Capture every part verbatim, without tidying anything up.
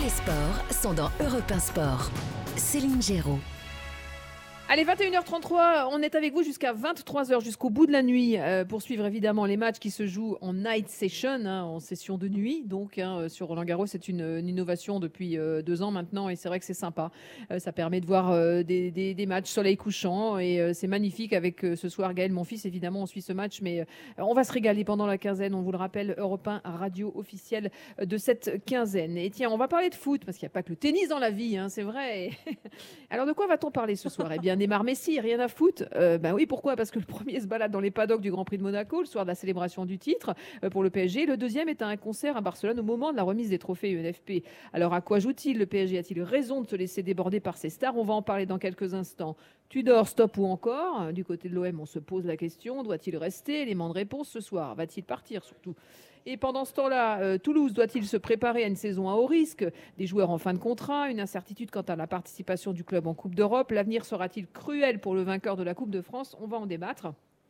les sports sont dans Europe un Sport. Céline Géraud. Allez, vingt et une heures trente-trois, on est avec vous jusqu'à vingt-trois heures, jusqu'au bout de la nuit, euh, pour suivre évidemment les matchs qui se jouent en night session, hein, en session de nuit. Donc, hein, sur Roland-Garros, c'est une, une innovation depuis euh, deux ans maintenant, et c'est vrai que c'est sympa. Euh, ça permet de voir euh, des, des, des matchs soleil couchant, et euh, c'est magnifique avec euh, ce soir Gaël, mon fils, évidemment, on suit ce match, mais euh, on va se régaler pendant la quinzaine, on vous le rappelle, Europe un, radio officielle de cette quinzaine. Et tiens, on va parler de foot, parce qu'il n'y a pas que le tennis dans la vie, hein, c'est vrai. Alors, de quoi va-t-on parler ce soir ? Eh bien, Neymar Messi, rien à foutre. Euh, ben oui, pourquoi ? Parce que le premier se balade dans les paddocks du Grand Prix de Monaco le soir de la célébration du titre euh, pour le P S G. Le deuxième est à un concert à Barcelone au moment de la remise des trophées U N F P. Alors à quoi joue-t-il ? Le P S G a-t-il raison de se laisser déborder par ses stars ? On va en parler dans quelques instants. Tudor, stop ou encore ? Du côté de l'O M, on se pose la question. Doit-il rester ? Élément de réponse ce soir. Va-t-il partir surtout ? Et pendant ce temps-là, euh, Toulouse doit-il se préparer à une saison à haut risque ? Des joueurs en fin de contrat, une incertitude quant à la participation du club en Coupe d'Europe. L'avenir sera-t-il cruel pour le vainqueur de la Coupe de France ? On va en débattre.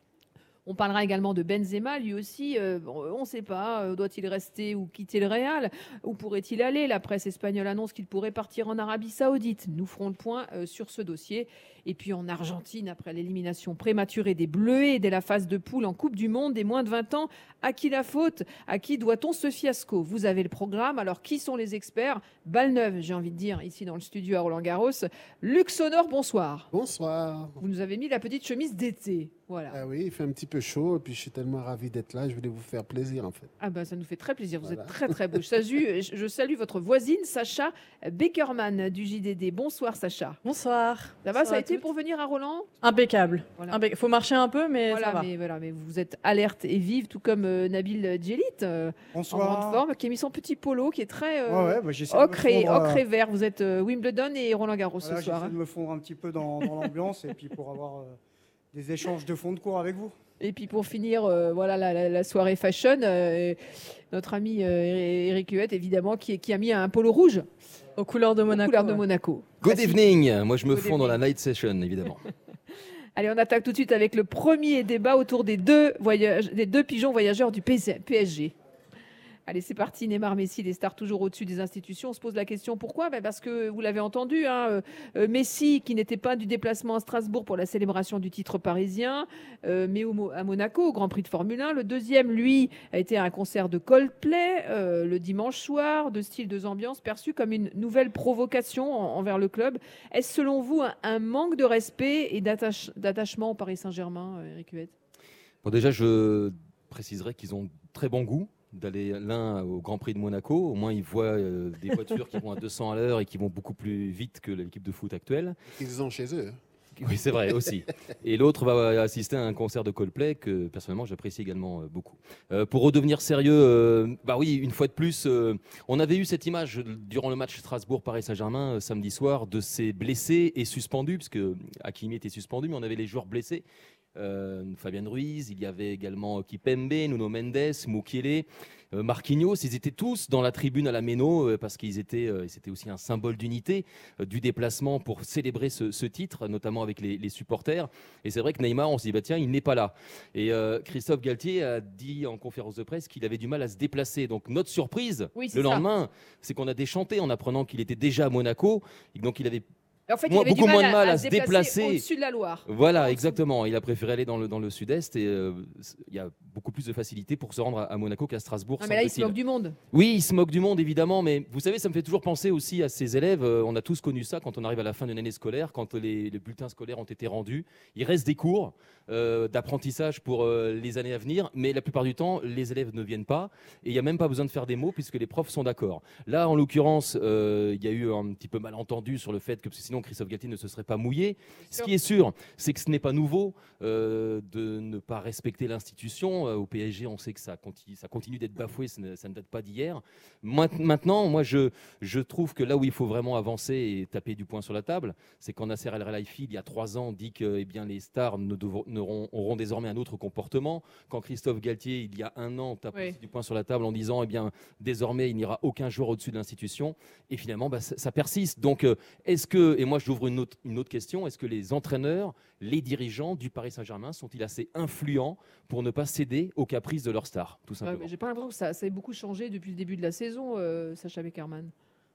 On parlera également de Benzema, lui aussi, euh, on ne sait pas, euh, doit-il rester ou quitter le Real ? Où pourrait-il aller ? La presse espagnole annonce qu'il pourrait partir en Arabie Saoudite. Nous ferons le point euh, sur ce dossier. Et puis en Argentine, après l'élimination prématurée des Bleuets dès la phase de poule en Coupe du Monde des moins de vingt ans, à qui la faute ? À qui doit-on ce fiasco ? Vous avez le programme, alors qui sont les experts ? Balle neuve, j'ai envie de dire, ici dans le studio à Roland-Garros. Luc Sonor, bonsoir. Bonsoir. Vous nous avez mis la petite chemise d'été. Voilà. Ah oui, il fait un petit peu chaud et puis je suis tellement ravi d'être là, je voulais vous faire plaisir en fait. Ah ben ça nous fait très plaisir, vous Voilà. êtes très très beau. Je salue, je salue votre voisine Sacha Beckerman du J D D. Bonsoir Sacha. Bonsoir. Ça va, Bonsoir ça a à été toutes. pour venir à Roland ? Impeccable. Voilà. Impe- Faut marcher un peu, mais Voilà, ça va. mais, voilà, mais vous êtes alerte et vive, tout comme euh, Nabil Djelit, euh, en Bonsoir. grande forme, qui a mis son petit polo, qui est très euh, Ouais, ouais, bah, j'essaie de me ocre, et, fondre, euh, ocre et vert. Vous êtes euh, Wimbledon et Roland Garros voilà, ce soir. j'essaie hein. de me fondre un petit peu dans, dans l'ambiance et puis pour avoir euh, des échanges de fond de cours avec vous. Et puis pour finir, euh, voilà la, la- la soirée fashion, euh, notre ami euh, Eric Huette, évidemment, qui, qui a mis un polo rouge Aux couleurs de aux Monaco. couleurs de ouais. Monaco. Good Voici- evening. Moi, je me Good fonds dans la evening. night session, évidemment. Allez, on attaque tout de suite avec le premier débat autour des deux, voyage- des deux pigeons voyageurs du P S G. Allez, c'est parti. Neymar, Messi, les stars toujours au-dessus des institutions. On se pose la question pourquoi ? Ben parce que vous l'avez entendu, hein, euh, euh, Messi, qui n'était pas du déplacement à Strasbourg pour la célébration du titre parisien, euh, mais au Mo- à Monaco, au Grand Prix de Formule un. Le deuxième, lui, a été à un concert de Coldplay euh, le dimanche soir, de style, deux ambiances, perçu comme une nouvelle provocation en- envers le club. Est-ce selon vous un, un manque de respect et d'attache- d'attachement au Paris Saint-Germain, euh, Eric Huette ? Bon, déjà, je préciserai qu'ils ont très bon goût d'aller l'un au Grand Prix de Monaco. Au moins, ils voient euh, des voitures qui vont à deux cents à l'heure et qui vont beaucoup plus vite que l'équipe de foot actuelle. Ils ont chez eux. Oui, c'est vrai aussi. Et l'autre va assister à un concert de Coldplay que personnellement j'apprécie également euh, beaucoup. Euh, pour redevenir sérieux, euh, bah oui, une fois de plus, euh, on avait eu cette image euh, durant le match Strasbourg-Paris-Saint-Germain euh, samedi soir de ces blessés et suspendus, parce que Hakimi était suspendu, mais on avait les joueurs blessés. Euh, Fabien Ruiz, il y avait également Kipembe, Nuno Mendes, Mukiele, euh, Marquinhos. Ils étaient tous dans la tribune à la Méno euh, parce qu'ils étaient, euh, c'était aussi un symbole d'unité euh, du déplacement pour célébrer ce, ce titre, notamment avec les, les supporters. Et c'est vrai que Neymar, on s'est dit bah tiens, il n'est pas là. Et euh, Christophe Galtier a dit en conférence de presse qu'il avait du mal à se déplacer. Donc notre surprise Oui, c'est le ça. lendemain, c'est qu'on a déchanté en apprenant qu'il était déjà à Monaco. Et donc il avait En fait, Moi, il avait beaucoup du moins mal de mal à, à se se déplacer, déplacer. au-dessus de la Loire. Voilà, En dessous. exactement. Il a préféré aller dans le, dans le sud-est et euh, il y a beaucoup plus de facilité pour se rendre à, à Monaco qu'à Strasbourg. Non, mais là, il se semble-t-il. moque du monde. Oui, il se moque du monde, évidemment, mais vous savez, ça me fait toujours penser aussi à ces élèves. Euh, on a tous connu ça quand on arrive à la fin d'une année scolaire, quand les, les bulletins scolaires ont été rendus. Il reste des cours euh, d'apprentissage pour euh, les années à venir, mais la plupart du temps, les élèves ne viennent pas et il n'y a même pas besoin de faire des mots puisque les profs sont d'accord. Là, en l'occurrence, euh, il y a eu un petit peu malentendu sur le fait que parce que sinon Christophe Galtier ne se serait pas mouillé. Ce qui est sûr, c'est que ce n'est pas nouveau euh, de ne pas respecter l'institution. Euh, au P S G, on sait que ça continue, ça continue d'être bafoué, ça ne, ça ne date pas d'hier. Maint- Maintenant, moi, je, je trouve que là où il faut vraiment avancer et taper du poing sur la table, c'est quand Nasser El Khelaifi, il y a trois ans, dit que eh bien, les stars ne devront- n'auront- auront désormais un autre comportement. Quand Christophe Galtier, il y a un an, tape Oui. aussi du poing sur la table en disant eh bien, désormais, il n'y aura aucun joueur au-dessus de l'institution. Et finalement, bah, ça, ça persiste. Donc, euh, est-ce que, et moi, j'ouvre une autre, une autre question, est-ce que les entraîneurs, les dirigeants du Paris Saint-Germain sont-ils assez influents pour ne pas céder aux caprices de leurs stars, tout Ouais, simplement mais j'ai pas l'impression que ça, ça ait beaucoup changé depuis le début de la saison, euh, Sacha Beckerman.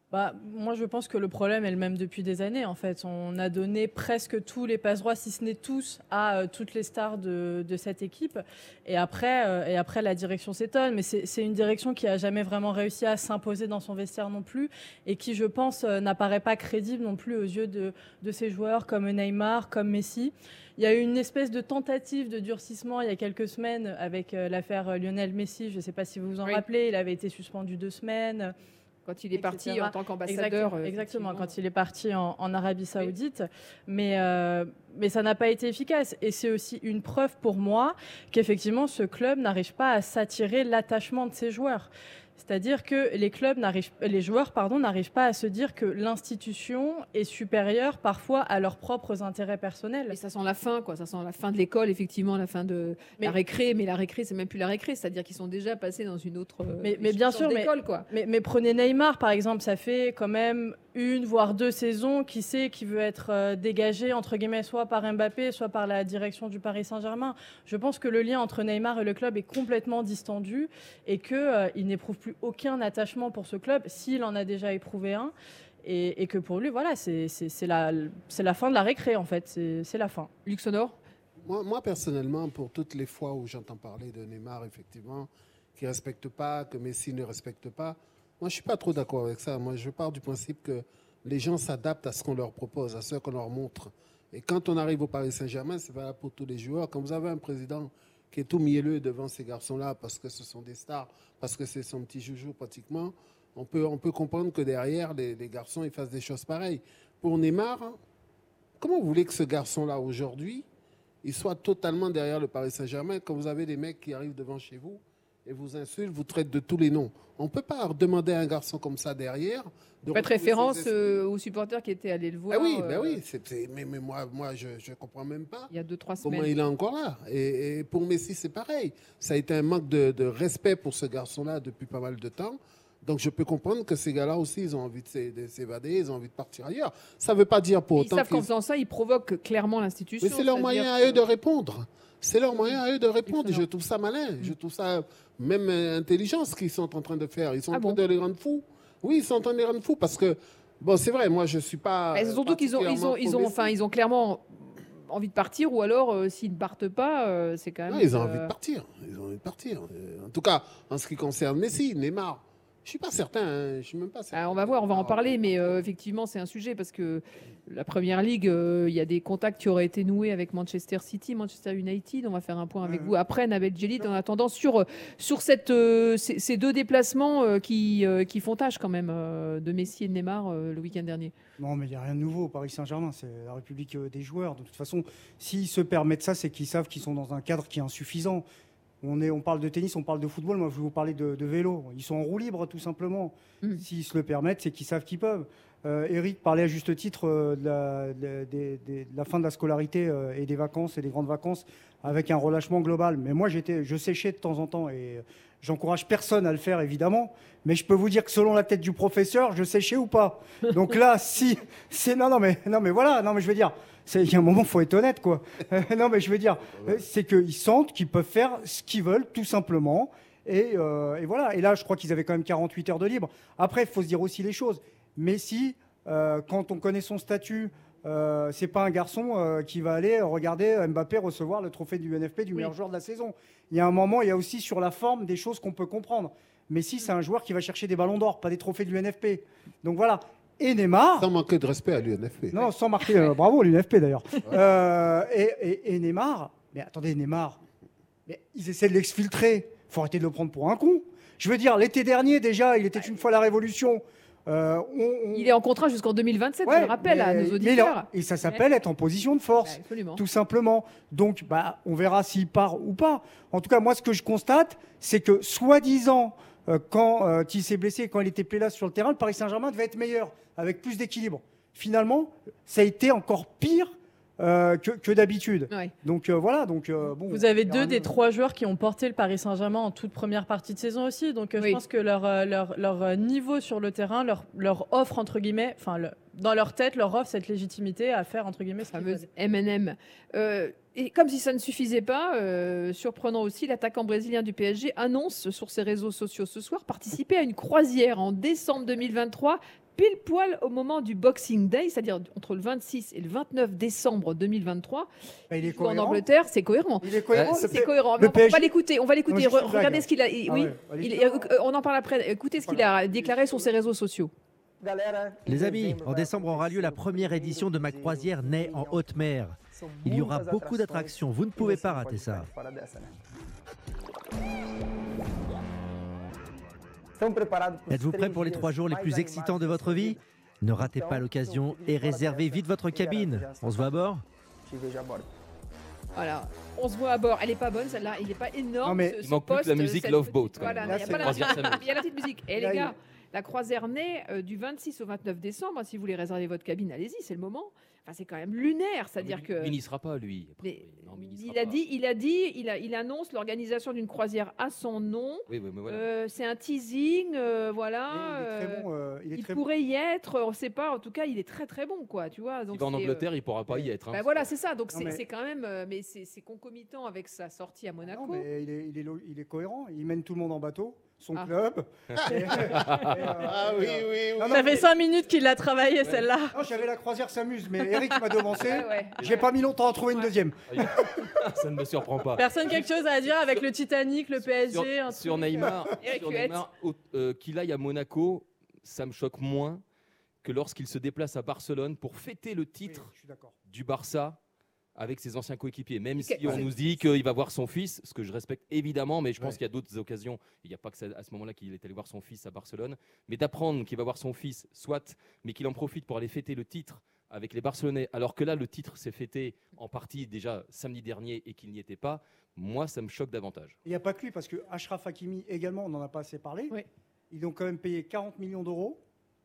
Bah, moi, je pense que le problème est le même depuis des années. En fait, on a donné presque tous les passe droits, si ce n'est tous, à euh, toutes les stars de, de cette équipe. Et après, euh, et après, la direction s'étonne. Mais c'est, c'est une direction qui a jamais vraiment réussi à s'imposer dans son vestiaire non plus, et qui, je pense, euh, n'apparaît pas crédible non plus aux yeux de, de ces joueurs comme Neymar, comme Messi. Il y a eu une espèce de tentative de durcissement il y a quelques semaines avec euh, l'affaire Lionel Messi. Je ne sais pas si vous vous en Oui. rappelez. Il avait été suspendu deux semaines. Quand il est parti et cetera. en tant qu'ambassadeur. Exactement, euh, exactement, effectivement. quand il est parti en, en Arabie Saoudite. Mais, euh, mais ça n'a pas été efficace. Et c'est aussi une preuve pour moi qu'effectivement, ce club n'arrive pas à s'attirer l'attachement de ses joueurs. C'est-à-dire que les clubs n'arrivent, les joueurs pardon, n'arrivent pas à se dire que l'institution est supérieure parfois à leurs propres intérêts personnels. Et ça sent la fin, quoi. Ça sent la fin de l'école, effectivement, la fin de Mais- la récré. Mais la récré, c'est même plus la récré. C'est-à-dire qu'ils sont déjà passés dans une autre. euh, Mais- mais bien sorte sûr, mais- d'école, quoi. Mais, mais prenez Neymar, par exemple, ça fait quand même une, voire deux saisons qui sait qui veut être euh, dégagé, entre guillemets, soit par Mbappé, soit par la direction du Paris Saint-Germain. Je pense que le lien entre Neymar et le club est complètement distendu et qu'il euh, il n'éprouve plus aucun attachement pour ce club, s'il en a déjà éprouvé un. Et, et que pour lui, voilà, c'est, c'est, c'est, la, c'est la fin de la récré, en fait. C'est, c'est la fin. Luc Sonor. Moi, moi, personnellement, pour toutes les fois où j'entends parler de Neymar, effectivement, qui ne respecte pas, que Messi ne respecte pas, moi, je ne suis pas trop d'accord avec ça. Moi, je pars du principe que les gens s'adaptent à ce qu'on leur propose, à ce qu'on leur montre. Et quand on arrive au Paris Saint-Germain, c'est valable pour tous les joueurs. Quand vous avez un président qui est tout mielleux devant ces garçons-là, parce que ce sont des stars, parce que c'est son petit joujou pratiquement, on peut, on peut comprendre que derrière, les, les garçons ils fassent des choses pareilles. Pour Neymar, comment vous voulez que ce garçon-là, aujourd'hui, il soit totalement derrière le Paris Saint-Germain quand vous avez des mecs qui arrivent devant chez vous et vous insultent, vous traitent de tous les noms? On ne peut pas demander à un garçon comme ça derrière de Faites retrouver référence ses esprits. euh, aux supporters qui étaient allés le voir. Ah oui, euh, ben oui, c'est, c'est- mais, mais moi, moi je ne comprends même pas Il y a deux, trois comment semaines. il est encore là. Et, et pour Messi, c'est pareil. Ça a été un manque de, de respect pour ce garçon-là depuis pas mal de temps. Donc je peux comprendre que ces gars-là aussi, ils ont envie de s'é- de s'évader, ils ont envie de partir ailleurs. Ça ne veut pas dire pour Ils autant savent qu'en qu'ils... faisant ça, ils provoquent clairement l'institution. Mais c'est leur c'est-à-dire moyen à que- eux de répondre. C'est leur moyen à eux de répondre. Et Excellent. je trouve ça malin. Je trouve ça même euh, intelligent ce qu'ils sont en train de faire. Ils sont Ah en train bon de les rendre fous. Oui, ils sont en train de les rendre fous parce que, bon, c'est vrai, moi, je ne suis pas. Mais c'est surtout qu'ils ont, ils ont, ils ont, enfin, ils ont clairement envie de partir, ou alors euh, s'ils ne partent pas, euh, c'est quand même. Non, ils ont euh, envie de partir. Ils ont envie de partir. Euh, En tout cas, en ce qui concerne Messi, Neymar, je suis pas certain. hein. Je suis même pas certain. Ah, on va voir, on va en Ah, parler, mais euh, effectivement, c'est un sujet parce que la Première Ligue, euh, il y a des contacts qui auraient été noués avec Manchester City, Manchester United. On va faire un point avec Mhm. vous après, Nabil Djellit. En attendant, sur, sur cette, euh, ces, ces deux déplacements euh, qui, euh, qui font tâche quand même euh, de Messi et de Neymar euh, le week-end dernier. Non, mais il n'y a rien de nouveau au Paris Saint-Germain. C'est la République euh, des joueurs. De toute façon, s'ils se permettent ça, c'est qu'ils savent qu'ils sont dans un cadre qui est insuffisant. On, est, on parle de tennis, on parle de football. Moi, je vais vous parler de, de vélo. Ils sont en roue libre, tout simplement. Mm. S'ils se le permettent, c'est qu'ils savent qu'ils peuvent. Euh, Eric parlait à juste titre euh, de, la, de- de- de- de la fin de la scolarité euh, et des vacances et des grandes vacances avec un relâchement global. Mais moi, j'étais, je séchais de temps en temps et j'encourage personne à le faire, évidemment. Mais je peux vous dire que selon la tête du professeur, je séchais ou pas. Donc là, si c'est non, non, mais non, mais voilà, non, mais je veux dire, c'est- il y a un moment, faut être honnête, quoi. Euh, non, mais je veux dire, euh, c'est qu'ils sentent qu'ils peuvent faire ce qu'ils veulent, tout simplement. Et, euh, et voilà. Et là, je crois qu'ils avaient quand même quarante-huit heures de libre. Après, il faut se dire aussi les choses. Messi, euh, quand on connaît son statut, euh, c'est pas un garçon euh, qui va aller regarder Mbappé recevoir le trophée du N F P du Oui. meilleur joueur de la saison. Il y a un moment, il y a aussi sur la forme des choses qu'on peut comprendre. Messi, c'est un joueur qui va chercher des ballons d'or, pas des trophées du N F P. Donc voilà. Et Neymar. Sans manquer de respect à l'U N F P. Non, sans marquer. euh, bravo, l'U N F P d'ailleurs. Euh, et, et- et Neymar. Mais attendez, Neymar. Mais ils essaient de l'exfiltrer. Faut arrêter de le prendre pour un con. Je veux dire, l'été dernier, déjà, il était une fois la Révolution. Euh, on- on- Il est en contrat jusqu'en deux mille vingt-sept, Ouais, je le rappelle à mais- nos mais auditeurs. il a- et ça s'appelle être en position de force. Ouais, absolument. Tout simplement. Donc, bah, on verra s'il part ou pas. En tout cas, moi, ce que je constate, c'est que, soi-disant, euh, quand euh, il s'est blessé, quand il était là sur le terrain, le Paris Saint-Germain devait être meilleur, avec plus d'équilibre. Finalement, ça a été encore pire euh, que, que d'habitude. Ouais. Donc, euh, voilà. Donc, euh, bon, Vous avez il y deux aura des mieux. trois joueurs qui ont porté le Paris Saint-Germain en toute première partie de saison aussi. Donc euh, Oui. je pense que leur, euh, leur, leur euh, niveau sur le terrain leur, leur offre, entre guillemets, enfin, le- dans leur tête, leur offre cette légitimité à faire, entre guillemets, ce qu'ils Fameuse veulent. M and M. Euh, et comme si ça ne suffisait pas, euh, surprenant aussi, l'attaquant brésilien du P S G annonce sur ses réseaux sociaux ce soir participer à une croisière en décembre deux mille vingt-trois pile poil au moment du Boxing Day, c'est-à-dire entre le vingt-six et le vingt-neuf décembre deux mille vingt-trois. Bah, il est Il joue en cohérent. Angleterre, c'est cohérent. Il est cohérent. Euh, le C'est P- cohérent. le On- On va P S G l'écouter. On va l'écouter. Non, mais je suis Re- Regardez blague. ce qu'il a. il- Ah oui, ouais, allez, il- je- euh, on en parle après. Écoutez ce qu'il a déclaré sur ses réseaux sociaux. Les amis, en décembre aura lieu la première édition de ma croisière Ney en haute mer. Il y aura beaucoup d'attractions, vous ne pouvez pas rater ça. Êtes-vous prêts pour les trois jours les plus excitants de votre vie? Ne ratez pas l'occasion et réservez vite votre cabine. On se voit à bord? Voilà, on se voit à bord. Elle est pas bonne celle-là, il est pas énorme. Non, mais ce- il ce manque plus que la poste, musique cette Love petite- Boat, quand Voilà, même. il Là, y a c'est pas la croisière musique. s'amuse. Il y a la petite musique. Et Là, les il- gars, la croisière naît euh, du vingt-six au vingt-neuf décembre. Si vous voulez réserver votre cabine, allez-y, c'est le moment. Enfin, c'est quand même lunaire, c'est-à-dire que. Lui n'y sera pas, lui. Mais Non, mais il y il sera a pas. dit, il a dit, il a, il annonce l'organisation d'une croisière à son nom. Oui, oui, mais voilà. Euh, c'est un teasing, euh, Il voilà. est très euh, bon. euh, Il est il très pourrait y être, on ne sait pas. En tout cas, il est très très bon, quoi. Tu vois. Donc Il va en c'est, euh, Angleterre, il pourra pas y être. hein. bah voilà, c'est ça. Donc Non, c'est mais- c'est quand même, euh, mais c'est c'est concomitant avec sa sortie à Non, Monaco. mais il est, il, est, lo- il est cohérent. Il mène tout le monde en bateau, son Ah. club. Et- et, euh, Ah oui, et, euh, oui, oui. non, non, Ça mais- fait cinq minutes qu'il l'a travaillé, celle-là. non, j'avais la croisière s'amuse, mais Eric m'a devancé. Ouais, ouais. J'ai pas mis longtemps à trouver une Ouais. deuxième. Ça ne me surprend pas. Personne quelque chose à dire avec le Titanic, le P S G, Sur, un sur truc. Neymar, Eric sur Huet. Neymar, au- euh, qu'il aille à Monaco, ça me choque moins que lorsqu'il se déplace à Barcelone pour fêter le Oui, titre je suis d'accord. du Barça avec ses anciens coéquipiers. Même Ok. si on Ouais. nous dit qu'il va voir son fils, ce que je respecte évidemment, mais je pense Ouais. qu'il y a d'autres occasions. Il n'y a pas que ça- à ce moment-là qu'il est allé voir son fils à Barcelone. Mais d'apprendre qu'il va voir son fils, soit, mais qu'il en profite pour aller fêter le titre avec les Barcelonais, alors que là, le titre s'est fêté en partie déjà samedi dernier et qu'il n'y était pas, moi, ça me choque davantage. Il n'y a pas que lui, parce que Achraf Hakimi également, on n'en a pas assez parlé. Oui. Ils ont quand même payé quarante millions d'euros.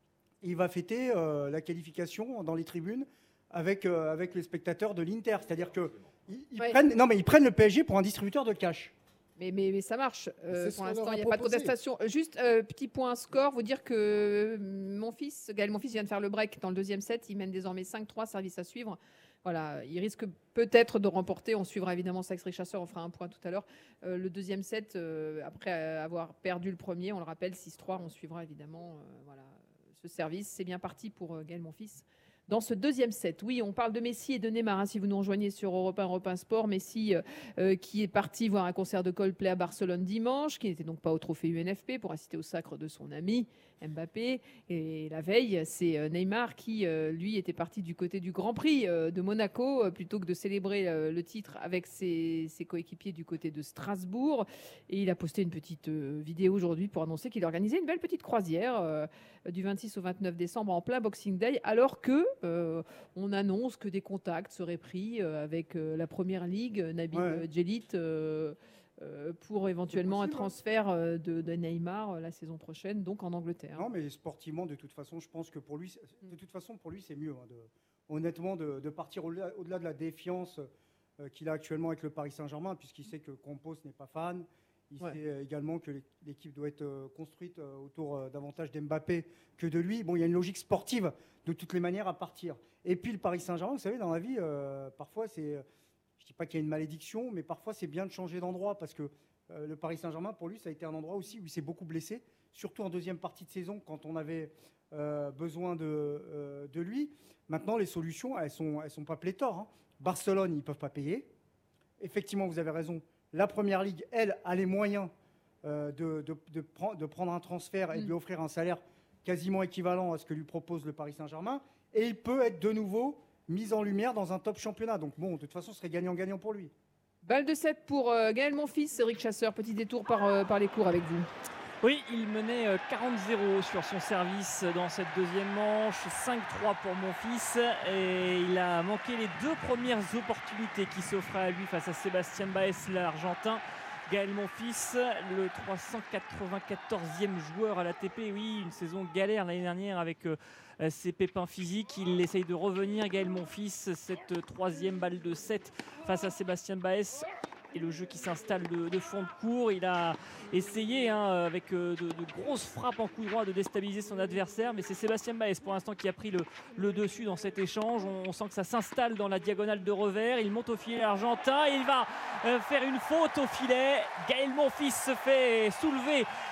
Il va fêter euh, la qualification dans les tribunes avec, euh, avec les spectateurs de l'Inter. C'est-à-dire que ils, ils Ouais. prennent, non, mais ils prennent le P S G pour un distributeur de cash. Mais, mais, mais ça marche. Euh, C'est ce pour qu'on l'instant, leur a il n'y a pas de proposé. contestation. Euh, Juste euh, petit point score, vous dire que euh, mon fils, Gaël, mon fils vient de faire le break dans le deuxième set. Il mène désormais cinq trois, service à suivre. Voilà, il risque peut-être de remporter. On suivra évidemment Sax Chasseur, on fera un point tout à l'heure. Euh, le deuxième set, euh, après avoir perdu le premier, on le rappelle, six trois, on suivra évidemment euh, voilà, ce service. C'est bien parti pour euh, Gaël, mon fils. Dans ce deuxième set, oui, on parle de Messi et de Neymar. hein, si vous nous rejoignez sur Europe un, Europe un Sport, Messi euh, euh, qui est parti voir un concert de Coldplay à Barcelone dimanche, qui n'était donc pas au trophée U N F P pour assister au sacre de son ami Mbappé. Et la veille, c'est euh, Neymar qui, euh, lui, était parti du côté du Grand Prix euh, de Monaco, euh, plutôt que de célébrer euh, le titre avec ses, ses coéquipiers du côté de Strasbourg. Et il a posté une petite euh, vidéo aujourd'hui pour annoncer qu'il organisait une belle petite croisière euh, du vingt-six au vingt-neuf décembre en plein Boxing Day, alors que euh, on annonce que des contacts seraient pris euh, avec euh, la Première Ligue, Nabil Ouais. euh, Djellit, euh, euh, pour éventuellement un possible, hein. transfert euh, de, de Neymar euh, la saison prochaine, donc en Angleterre. Non, mais sportivement, de toute façon, je pense que pour lui, c'est- de toute façon, pour lui, c'est mieux. hein, de, honnêtement, de, de partir au-delà au-delà de la défiance euh, qu'il a actuellement avec le Paris Saint-Germain, puisqu'il sait que Campos n'est pas fan. Il Ouais. sait euh, également que l'é- l'équipe doit être euh, construite euh, autour euh, davantage d'Mbappé que de lui. Bon, il y a une logique sportive de toutes les manières à partir. Et puis le Paris Saint-Germain, vous savez, dans la vie, euh, parfois c'est, je dis pas qu'il y a une malédiction, mais parfois c'est bien de changer d'endroit parce que euh, le Paris Saint-Germain, pour lui, ça a été un endroit aussi où il s'est beaucoup blessé, surtout en deuxième partie de saison quand on avait euh, besoin de, euh, de lui. Maintenant, les solutions, elles sont, elles sont pas pléthores. hein. Barcelone, ils peuvent pas payer. Effectivement, vous avez raison. La Première Ligue, elle, a les moyens euh, de, de, de, pren- de prendre un transfert et de Mm. lui offrir un salaire quasiment équivalent à ce que lui propose le Paris Saint-Germain. Et il peut être de nouveau mis en lumière dans un top championnat. Donc bon, de toute façon, ce serait gagnant-gagnant pour lui. Balle de sept pour euh, Gaël Monfils, Eric Chasseur. Petit détour par, euh, par les cours avec vous. Oui, il menait euh, quarante zéro sur son service dans cette deuxième manche, cinq trois pour Monfils et il a manqué les deux premières opportunités qui s'offraient à lui face à Sébastien Baez, l'Argentin. Gaël Monfils, le trois cent quatre-vingt-quatorzième joueur à l'A T P, oui, une saison galère l'année dernière avec euh, ses pépins physiques. Il essaye de revenir, Gaël Monfils, cette troisième balle de sept face à Sébastien Baez. Et le jeu qui s'installe de, de fond de cours. Il a essayé hein, avec euh, de, de grosses frappes en coup droit de déstabiliser son adversaire. Mais c'est Sébastien Baez pour l'instant qui a pris le, le dessus dans cet échange. On, on sent que ça s'installe dans la diagonale de revers. Il monte au filet argentin. Et il va euh, faire une faute au filet. Gaël Monfils se fait soulever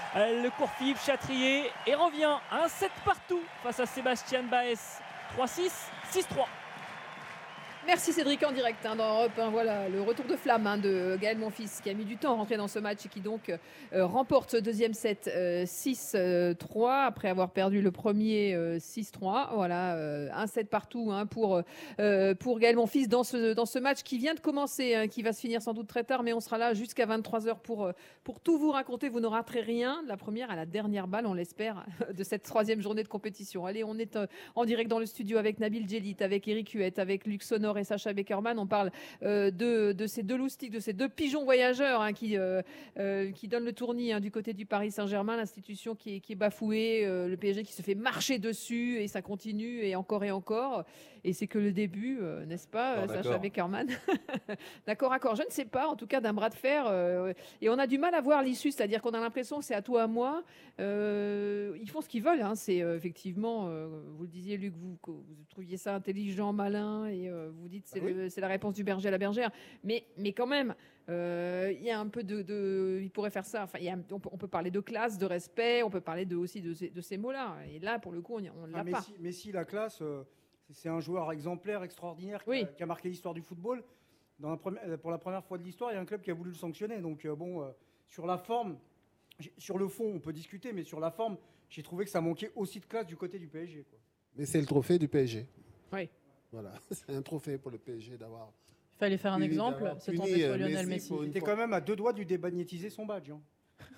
Euh, le court Philippe Chatrier et revient un set partout face à Sébastien Baez. trois six, six trois. Merci Cédric en direct hein, dans Europe un. Voilà le retour de flamme hein, de Gaël Monfils qui a mis du temps à rentrer dans ce match et qui donc euh, remporte ce deuxième set euh, six trois après avoir perdu le premier euh, six trois. Voilà euh, un set partout hein, pour, euh, pour Gaël Monfils dans ce, dans ce match qui vient de commencer, hein, qui va se finir sans doute très tard, mais on sera là jusqu'à vingt-trois heures pour, pour tout vous raconter. Vous ne raterez rien de la première à la dernière balle, on l'espère, de cette troisième journée de compétition. Allez, on est euh, en direct dans le studio avec Nabil Djellit, avec Eric Huette, avec Luc Sonor et Sacha Beckerman. On parle euh, de, de ces deux loustiques, de ces deux pigeons voyageurs hein, qui, euh, euh, qui donnent le tournis hein, du côté du Paris Saint-Germain, l'institution qui est, qui est bafouée, euh, le P S G qui se fait marcher dessus et ça continue et encore et encore. Et c'est que le début, euh, n'est-ce pas, non, Sacha Beckerman? D'accord, accord. Je ne sais pas, en tout cas d'un bras de fer. Euh, et on a du mal à voir l'issue, c'est-à-dire qu'on a l'impression que c'est à toi, à moi. Euh, ils font ce qu'ils veulent. Hein. C'est euh, effectivement, euh, vous le disiez, Luc, vous, que vous trouviez ça intelligent, malin, et euh, vous dites c'est, ah oui. le, c'est la réponse du berger à la bergère. Mais, mais quand même, il euh, y a un peu de, de. Il pourrait faire ça. Enfin, y a, on, peut, on peut parler de classe, de respect, on peut parler de, aussi de ces, de ces mots-là. Et là, pour le coup, on ne l'a ah, mais pas. Si, mais si la classe. Euh... C'est un joueur exemplaire, extraordinaire, oui. qui, a, qui a marqué l'histoire du football. Dans la première, pour la première fois de l'histoire, il y a un club qui a voulu le sanctionner. Donc, euh, bon, euh, sur la forme, sur le fond, on peut discuter, mais sur la forme, j'ai trouvé que ça manquait aussi de classe du côté du P S G. Quoi. Mais c'est le trophée du P S G. Oui. Voilà, c'est un trophée pour le P S G d'avoir. Il fallait faire un exemple, c'est tombé sur Lionel Messi. Il était quand même à deux doigts du démagnétiser son badge. Hein.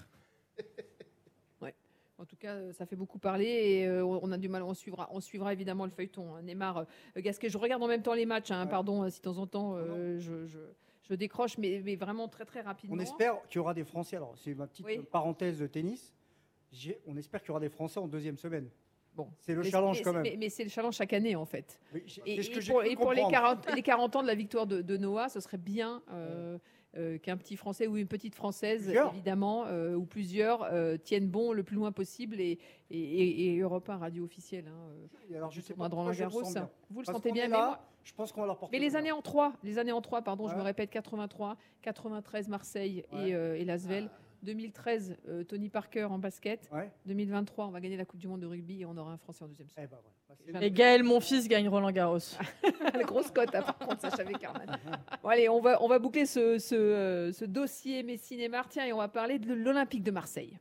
En tout cas, ça fait beaucoup parler et euh, on a du mal. On suivra, on suivra évidemment le feuilleton. Hein. Neymar, euh, Gasquet. Je regarde en même temps les matchs. Hein, ouais. Pardon, si de temps en temps euh, je, je, je décroche, mais, mais vraiment très très rapidement. On espère qu'il y aura des Français. Alors, c'est ma petite oui. parenthèse de tennis. J'ai, on espère qu'il y aura des Français en deuxième semaine. Bon, c'est le mais, challenge mais, quand même. Mais, mais c'est le challenge chaque année en fait. Oui, et, c'est ce que et j'ai pour, et pour les, quarante, les quarante ans de la victoire de, de Noah, ce serait bien. Euh, Euh, qu'un petit Français ou une petite Française, plusieurs. évidemment, euh, ou plusieurs, euh, tiennent bon le plus loin possible et, et, et, et Europe un, radio officielle. Hein, et alors, je sais pas Roland Garros, je le vous le Parce sentez bien, là, mais moi, je pense qu'on va leur porter. Mais les années en trois, les années en trois, pardon, ouais. je me répète, quatre-vingt-trois, quatre-vingt-treize, Marseille ouais. et, euh, et Lasvel. Ah. deux mille treize, euh, Tony Parker en basket. Ouais. deux mille vingt-trois, on va gagner la Coupe du Monde de rugby et on aura un Français en deuxième set. Eh ben ouais. Et Gaël Monfils gagne Roland Garros. La grosse cote, hein, par contre, Sacha Beckerman. Bon, allez, on va, on va boucler ce, ce, euh, ce dossier Messi-Neymar. Tiens, et on va parler de l'Olympique de Marseille.